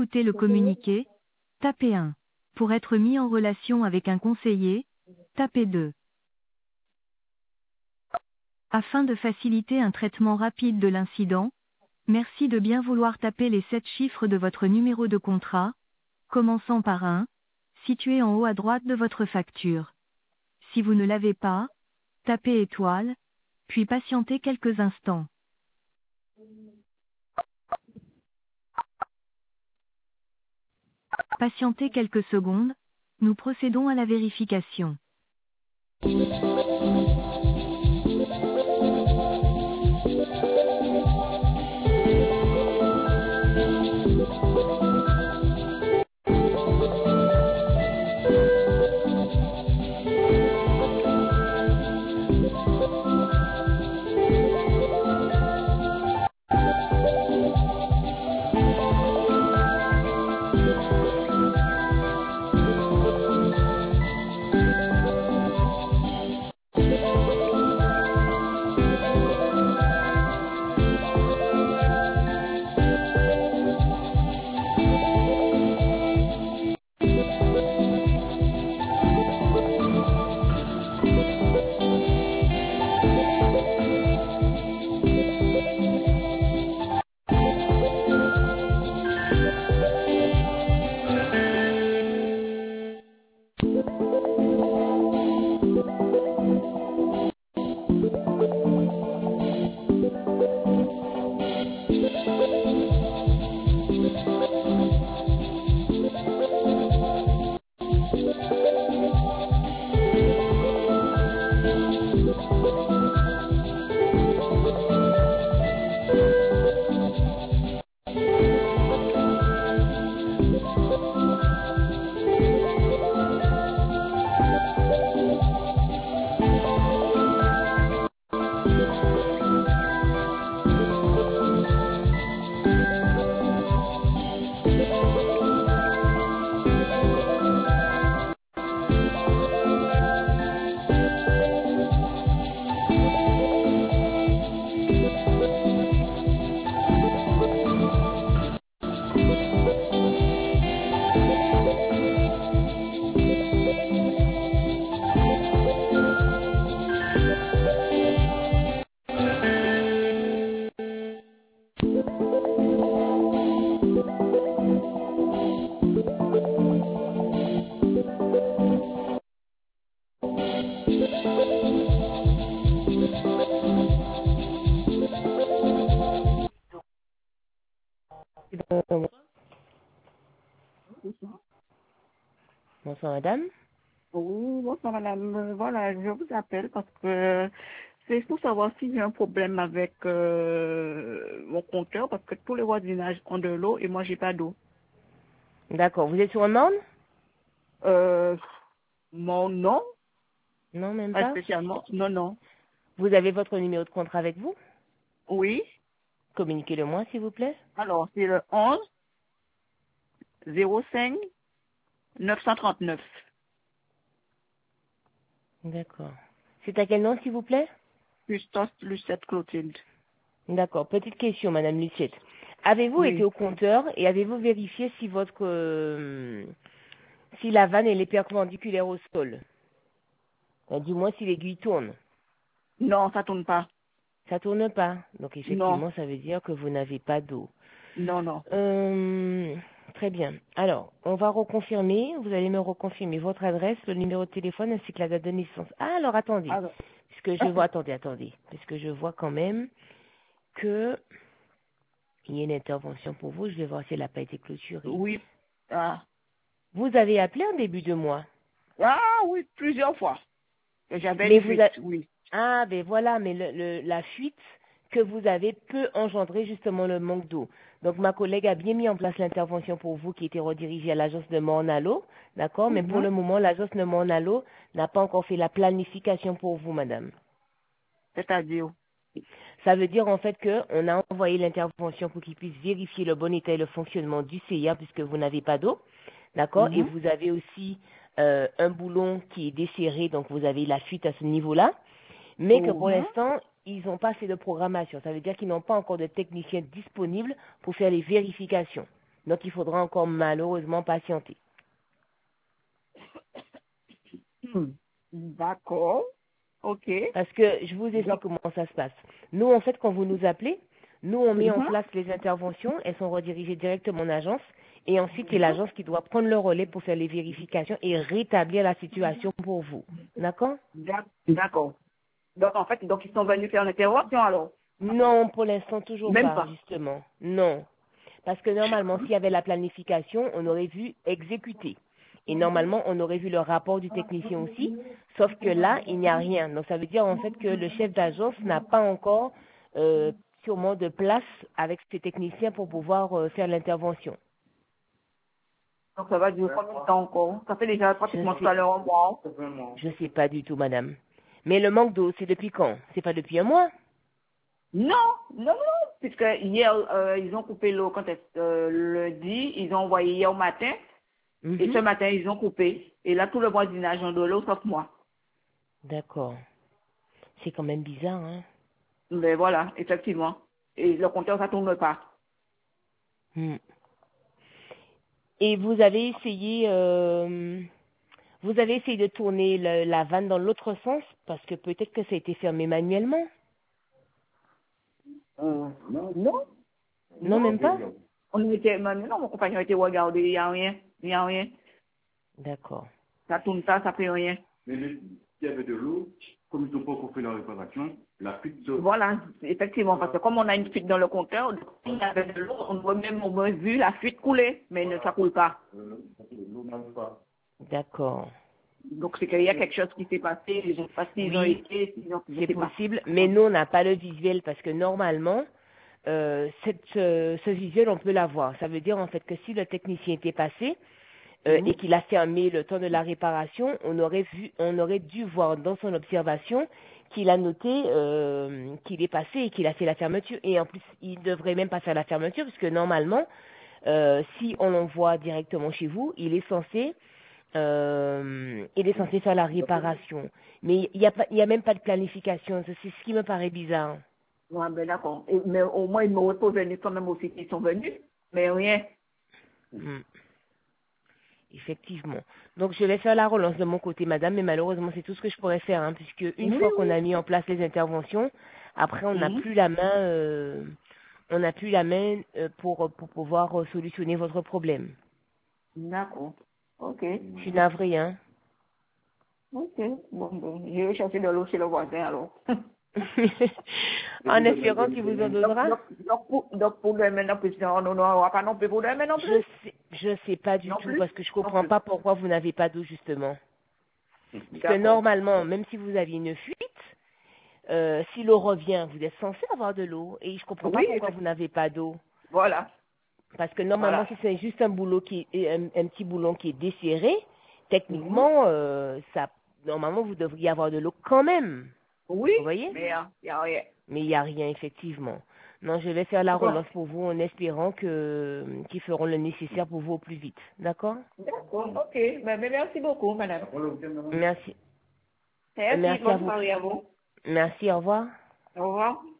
écouter le communiqué, tapez 1. Pour être mis en relation avec un conseiller, tapez 2. Afin de faciliter un traitement rapide de l'incident, merci de bien vouloir taper les 7 chiffres de votre numéro de contrat, commençant par 1, situé en haut à droite de votre facture. Si vous ne l'avez pas, tapez étoile, puis patientez quelques instants. Patientez quelques secondes, nous procédons à la vérification. Bonsoir madame. Oui, bonsoir madame. Voilà, je vous appelle parce que c'est pour savoir si j'ai un problème avec mon compteur parce que tous les voisinages ont de l'eau et moi j'ai pas d'eau. D'accord, vous êtes sur un morne? Mon nom, Non, même pas pas. spécialement. Non, non. Vous avez votre numéro de contrat avec vous? Oui. Communiquez-le-moi s'il vous plaît. Alors, c'est le 11 05 939. D'accord. C'est à quel nom s'il vous plaît? Justos Lucette Clotilde. D'accord. Petite question madame Lucette. Avez-vous été Oui. au compteur et avez-vous vérifié si votre si la vanne elle est perpendiculaire au sol? Du moins si l'aiguille tourne. Non, ça tourne pas. Ça tourne pas. Donc Non, effectivement, ça veut dire que vous n'avez pas d'eau. non, non. Très bien. Alors, on va reconfirmer. Vous allez me reconfirmer votre adresse, le numéro de téléphone ainsi que la date de naissance. Ah, alors attendez. Alors, Puisque je vois, attendez. Puisque je vois quand même que il y a une intervention pour vous. Je vais voir si elle n'a pas été clôturée. oui. Ah. Vous avez appelé en début de mois. Ah oui, plusieurs fois. J'avais Mais une vous fuite, a... oui. Ah, ben voilà, mais la fuite que vous avez peut engendrer justement le manque d'eau. Donc ma collègue a bien mis en place l'intervention pour vous qui était redirigée à l'agence de Morne-à-l'eau, d'accord? Mais pour Mhm. le moment, l'agence de Morne-à-l'eau n'a pas encore fait la planification pour vous, madame. C'est-à-dire, Ça veut dire en fait qu'on a envoyé l'intervention pour qu'ils puissent vérifier le bon état et le fonctionnement du CIA puisque vous n'avez pas d'eau, d'accord? Et mhm. vous avez aussi un boulon qui est desserré, donc vous avez la fuite à ce niveau-là. Mais que pour Mhm. l'instant, ils n'ont pas fait de programmation. Ça veut dire qu'ils n'ont pas encore de techniciens disponibles pour faire les vérifications. Donc, il faudra encore malheureusement patienter. D'accord. OK. Parce que je vous explique comment ça se passe. Nous, en fait, quand vous nous appelez, nous, on met en place les interventions. Elles sont redirigées directement en agence. Et ensuite, c'est l'agence qui doit prendre le relais pour faire les vérifications et rétablir la situation pour vous. D'accord? D'accord. Donc, en fait, donc ils sont venus faire l'intervention, alors? Non, pour l'instant, toujours Même pas, pas. justement. Non. Parce que normalement, s'il y avait la planification, on aurait vu exécuter. Et normalement, on aurait vu le rapport du technicien aussi. Sauf que là, il n'y a rien. Donc, ça veut dire en fait que le chef d'agence n'a pas encore sûrement de place avec ses techniciens pour pouvoir faire l'intervention. Donc, ça va durer combien de temps encore? Ça fait déjà pratiquement tout à l'heure un mois. Je sais pas du tout, madame. Mais le manque d'eau, c'est depuis quand? C'est pas depuis un mois? Non, non, non, puisque hier, ils ont coupé l'eau quand lundi, ils ont envoyé hier au matin, et ce matin, ils ont coupé. Et là, tout le voisinage ont de l'eau, sauf moi. D'accord. C'est quand même bizarre, hein? Mais voilà, effectivement. Et le compteur, ça tourne pas. Et vous avez essayé de tourner la vanne dans l'autre sens parce que peut-être que ça a été fermé manuellement. Non, non. Non, même pas? On était, non, mon compagnon a été regardé, il n'y a rien, il n'y a rien. D'accord. Ça tourne pas, ça fait rien. Mais s'il y avait de l'eau, comme ils n'ont pas encore fait la réparation, la fuite saute. Voilà, effectivement, parce que comme on a une fuite dans le compteur, s'il y avait de l'eau, on aurait vu la fuite couler, mais ça coule pas. L'eau n'arrive pas. D'accord. Donc c'est qu'il y a quelque chose qui s'est passé, je ne sais pas s'ils ont été, c'est possible, mais nous on n'a pas le visuel parce que normalement, ce visuel on peut l'avoir. Ça veut dire en fait que si le technicien était passé et qu'il a fermé le temps de la réparation, on aurait dû voir dans son observation qu'il a noté qu'il est passé et qu'il a fait la fermeture. Et en plus, il devrait même pas faire la fermeture puisque normalement, si on l'envoie directement chez vous, il est censé faire la réparation. Mais il y a même pas de planification. C'est ce qui me paraît bizarre. Ouais, ben d'accord. Mais au moins, ils m'auraient pas venu quand même aussi qu'ils sont venus. Mais rien. Effectivement. Donc, je vais faire la relance de mon côté, madame, mais malheureusement, c'est tout ce que je pourrais faire, hein, puisque une fois qu'on a mis en place les interventions, après, on n'a plus la main, pour pouvoir solutionner votre problème. D'accord. Ok. Je suis navrée, hein. Ok. Bon, je vais chercher de l'eau chez le voisin, alors. En espérant qu'il vous en donnera. Donc pour demain non plus, on n'aura pas non plus pour demain non plus. Je sais pas du tout, parce que je comprends pas pourquoi vous n'avez pas d'eau, justement. Parce que normalement, même si vous aviez une fuite, si l'eau revient, vous êtes censé avoir de l'eau. Et je comprends pas pourquoi vous n'avez pas d'eau. Voilà. Parce que normalement, si c'est juste un petit boulon qui est desserré, techniquement, normalement, vous devriez avoir de l'eau quand même. Oui, vous voyez? Mais il n'y a rien. Mais il n'y a rien, effectivement. Non, je vais faire la relance pour vous en espérant qu'ils feront le nécessaire pour vous au plus vite. D'accord? D'accord, ok. Mais merci beaucoup, madame. Merci. Merci, bonne soirée à vous. Merci, au revoir. Au revoir.